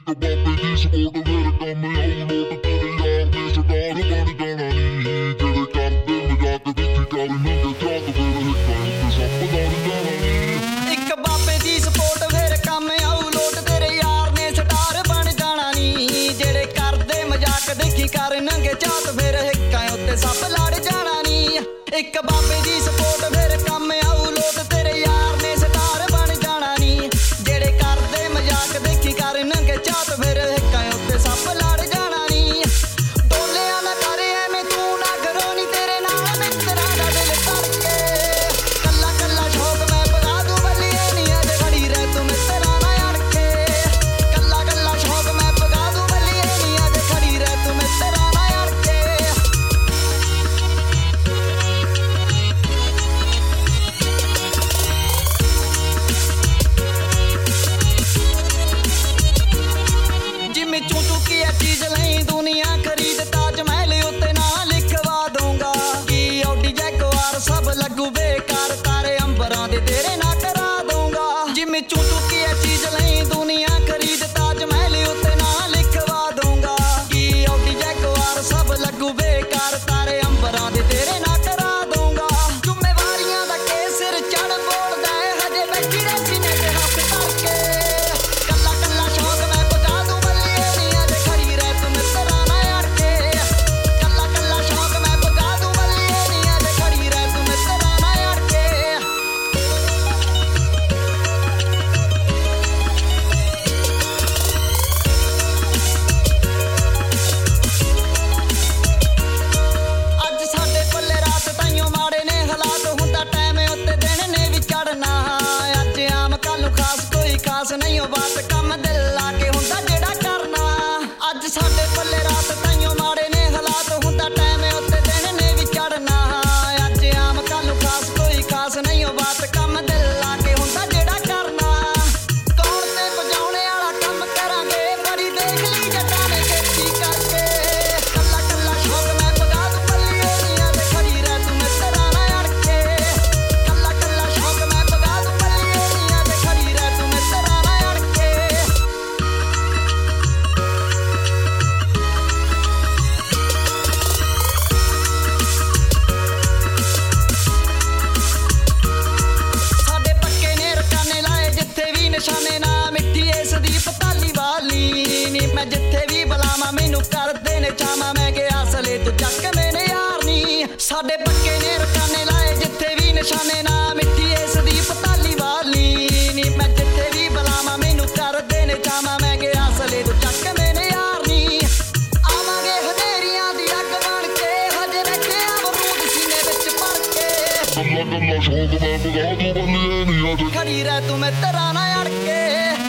ਬਾਬੇ ਦੀ ਸਪੋਰਟ ਫਿਰ ਕੰਮ ਆਉ ਨੋਟ ਤੇਰੇ ਯਾਰ ਦੇ ਸਟਾਰ ਬਣ ਜਾਣਾ ਨੀ ਜਿਹੜੇ ਕਰਦੇ ਮਜ਼ਾਕ ਦੇਖੀ ਕਰ ਨੰਗੇ ਚਾਕ ਫਿਰ ਹਿੱਕਾਂ ਉੱਤੇ ਸੱਪ ਲੜ ਜਾਣਾ ਨੀ ਇੱਕ ਬਾਬੇ ਦੀ ਸਪੋਰਟ ਫਿਰ ਕੰਮ ਆਉ ਲੋਟ ਤੇਰੇ ਯਾਰ ਨੇ ਸਟਾਰ ਬਣ ਜਾਣਾ ਨੀ ਜਿਹੜੇ ਕਰਦੇ ਮਜ਼ਾਕ ਦੇਖੀ ਕਰ ਨੰਗੇ ਚਾਕ ਫਿਰ ਹਿੱਕਾਂ ਉੱਤੇ ਸੱਪ ਲੜ ਜਾਣਾ ਨੀ ਇੱਕ ਬਾਬੇ ਦੀ ਸਪੋਰਟ ਫਿਰ ਕੰਮ ਆਉ ਲੋਟ ਤੇਰੇ ਯਾਰ ਨੇ ਸਟਾਰ ਬਣ ਜਾਣਾ ਨੀ ਜਿਹੜੇ ਕਰਦੇ ਮਜ਼ਾਕ ਦੇਖੀ ਕਰ ਨੰਗੇ ਚਾਕ ਫਿਰ ਹਿੱਕਾਂ ਉੱਤੇ ਸੱਪ ਲੜ ਜਾਣਾ ਨੀ ਡੋਲਿਆਂ ਨਾ ਕਰ ਐਵੇਂ ਤੂੰ ਨਾ ਕਰੋ ਨੀ ਤੇਰੇ ਨਾਲ ਮਿੱਤਰਾਂ ਦਾ ਦਿਲ ਧੜਕੇ ਕੱਲਾ ਕੱਲਾ ਸ਼ੌਕ ਮੈਂ ਪਗਾ ਦੂੰ ਬੱਲੀਏ ਨੀ ਅਜੇ ਖੜੀ ਰਹਿ ਤੂੰ ਮਿੱਤਰਾਂ ਨਾਲ ਅੜ ਕੇ ਕੱਲਾ ਕੱਲਾ ਸ਼ੌਕ ਮੈਂ ਪਗਾ ਦੂੰ ਬੱਲੀਏ ਨੀ ਅਜੇ ਖੜੀ ਰਹਿ ਤੂੰ ਮਿੱਤਰਾਂ ਨਾਲ ਅੜ ਕੇ ਜਿਵੇਂ ਚੂੰ ਚੁੱਕੀ ਐ ਚੀਜ਼ ਲਈ ਦੁਨੀਆ ਖਰੀਦ ਤਾਜ ਮਹਿਲ ਉੱਤੇ ਨਾ ਲਿਖਵਾ ਦੂੰਗਾ ਕੀ ਔਡੀ ਜੈਗਵਾਰ ਸਭ ਲੱਗੂ ਬੇਕਾਰ ਤਾਰੇ ਅੰਬਰਾਂ ਦੇ ਤੇਰੇ ਨਾ ਕਰਾ ਦੂੰਗਾ ਜਿਵੇਂ ਚੂੰ ਚੁੱਕੀ ਐ ਚੀਜ਼ ਲਈ ਦੁਨੀਆ ਖਰੀਦ ਤਾਜ ਮਹਿਲ ਉੱਤੇ ਨਾ ਲਿਖਵਾ ਦੂੰਗਾ ਕੀ ਔਡੀ ਜੈਗਵਾਰ ਸਭ ਲੱਗੂ ਬੇਕਾਰ ਤਾਰੇ ਅੰਬਰਾਂ ਦੇ ਤੇਰੇ ਨਾ ਕਰਾ ਦੂੰਗਾ ਜ਼ਿੰਮੇਵਾਰੀਆਂ ਦਾ ਕੇ ਸਿਰ ਚੜ ਬੋਲਦਾ ਏ ਹਜੇ ਬੈਠੀ ਰਹਿ ਸੀਨੇ ਤੇ ਹੱਥ ਧਰ ਕੇ ਕੱਲਾ ਕੱਲਾ ਸ਼ੌਕ ਮੈਂ ਪਗਾ ਦੂੰ ਬੱਲੀਏ ਨੀ ਅਜੇ ਖੜੀ ਰਹਿ ਤੂੰ ਮਿੱਤਰਾਂ ਨਾਲ ਅੜ ਕੇ ਕੱਲਾ ਕੱਲਾ ਸ਼ੌਕ ਮੈਂ ਪਗਾ ਦੂੰ ਬੱਲੀਏ ਨੀ ਅਜੇ ਖੜੀ ਰਹਿ ਤੂੰ ਮਿੱਤਰਾਂ ਨਾਲ ਅੜ ਕੇ ਅੱਜ ਸਾਡੇ ਪੱਲੇ ਰਾਤ ਤਾਈਓ ਮਾੜੇ ਨੇ ਹਾਲਾਤ ਹੁੰਦਾ ਟਾਈਮ ਉੱਤੇ ਦਿਨ ਨੇ ਵੀ ਚੜਨਾ ਅੱਜ ਆਮ ਕੱਲ ਨੂੰ ਖਾਸ ਕੋਈ ਖਾਸ ਨਹੀਂ ਉਹ ਬਾਤ ਕੰਮ ਦਿਲ ਲਾ ਕੇ ਹੁੰਦਾ ਜਿਹੜਾ ਕਰਨਾ ਅੱਜ ਸਾਡੇ ਪੱਲੇ ਰਾਤ ਤਾਈਓ ਮਾੜੇ ਨੇ ਹਾਲਾਤ ਹੁੰਦਾ ਟਾਈਮ ਉੱਤੇ ਦਿਨ ਨੇ ਵੀ ਚੜਨਾ ਅੱਜ ਆਮ ਕੱਲ ਨੂੰ ਖਾਸ ਕੋਈ ਖਾਸ ਨਹੀਂ ਉਹ ਬਾਤ ਕੰਮ ਦਿਲ ਲਾ ਕੇ ਹੁੰਦਾ ਜਿਹੜਾ ਕਰਨਾ ਕੌਣ ਤੇ ਵਜਾਉਣੇ ਵਾਲਾ ਕੰਮ ਕਰਾਂਗੇ ਬੜੀ ਦੇਖ ਲਈ ਜੱਟਾਂ ਨੇ ਖੇਤੀ ਕਰਕੇ ਕੱਲਾ ਕੱਲਾ ਸ਼ੌਕ ਮੈਂ ਪਗਾ ਦੂੰ ਬੱਲੀਏ ਨੀ ਅਜੇ ਖੜੀ ਰਹਿ ਤੂੰ ਮਿੱਤਰਾਂ ਨਾਲ ਅੜ ਕੇ ਕੱਲਾ ਕੱਲਾ ਸ਼ੌਕ ਮੈਂ ਪਗਾ ਦੂੰ ਬੱਲੀਏ ਨੀ ਅਜੇ ਖੜੀ ਰਹਿ ਤੂੰ ਮਿੱਤਰਾਂ ਨਾਲ ਅੜ ਕੇ ਸਾਡੇ ਪੱਕੇ ਨੇ ਰਕਾਨੇ ਲਾਏ ਜਿੱਥੇ ਵੀ ਨਿਸ਼ਾਨੇ ਨਾ ਮਿੱਟੀ ਇਸ ਦੀ ਪਤਾਲੀ ਵਾਲੀ ਨੀ ਮੈਂ ਜਿੱਥੇ ਵੀ ਬੁਲਾਵਾਂ ਮੈਨੂੰ ਕਰਦੇ ਨੇ ਚਾਵਾਂ ਮੈਂ ਗਿਆ ਅਸਲੇ ਤੂੰ ਚੱਕ ਮੈਨੇ ਯਾਰ ਨੀ ਸਾਡੇ ਪੱਕੇ ਨੇ ਰਕਾਨੇ ਲਾਏ ਜਿੱਥੇ ਵੀ ਨਿਸ਼ਾਨੇ ਨਾ ਮਿੱਟੀ ਇਸ ਦੀ ਪਤਾਲੀ ਵਾਲੀ ਨੀ ਮੈਂ ਜਿੱਥੇ ਵੀ ਬੁਲਾਵਾਂ ਮੈਨੂੰ ਕਰਦੇ ਨੇ ਚਾਵਾਂ ਮੈਂ ਗਿਆ ਅਸਲੇ ਤੂੰ ਚੱਕ ਮੈਨੇ ਯਾਰ ਨੀ ਆਵਾਂਗੇ ਹਨੇਰੀਆਂ ਦੀ ਅੱਗ ਬਣ ਕੇ ਹਜੇ ਰੱਖਿਆ ਬਰੂਦ ਸੀਨੇ ਵਿੱਚ ਭਰ ਕੇ ਕੱਲਾ ਕੱਲਾ ਸ਼ੌਕ ਮੈਂ ਪਗਾ ਦੂੰ ਬੱਲੀਏ ਨੀ ਅਜੇ ਖੜੀ ਰਹਿ ਤੂੰ ਮਿੱਤਰਾਂ ਨਾਲ ਅੜ ਕੇ